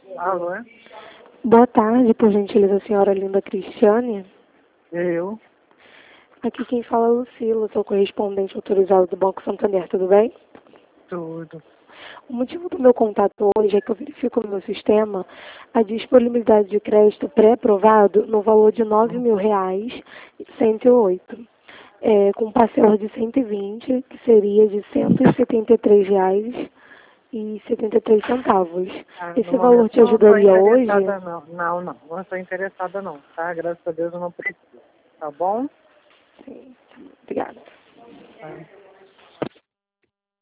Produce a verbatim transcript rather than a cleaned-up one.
Alô? Boa tarde, por gentileza, senhora Linda Cristiane. Eu? Aqui quem fala é Lucila, sou correspondente autorizado do Banco Santander, tudo bem? Tudo. O motivo do meu contato hoje é que eu verifico no meu sistema a disponibilidade de crédito pré-aprovado no valor de nove mil reais e cento e oito, é, com parcela de cento e vinte, que seria de cento e setenta e três reais e setenta e três centavos. Ah, Esse no valor momento te não estou ajudaria hoje? interessada não. Não, não. Não estou interessada não, tá? Graças a Deus eu não preciso. Tá bom? Sim, obrigada. Tá.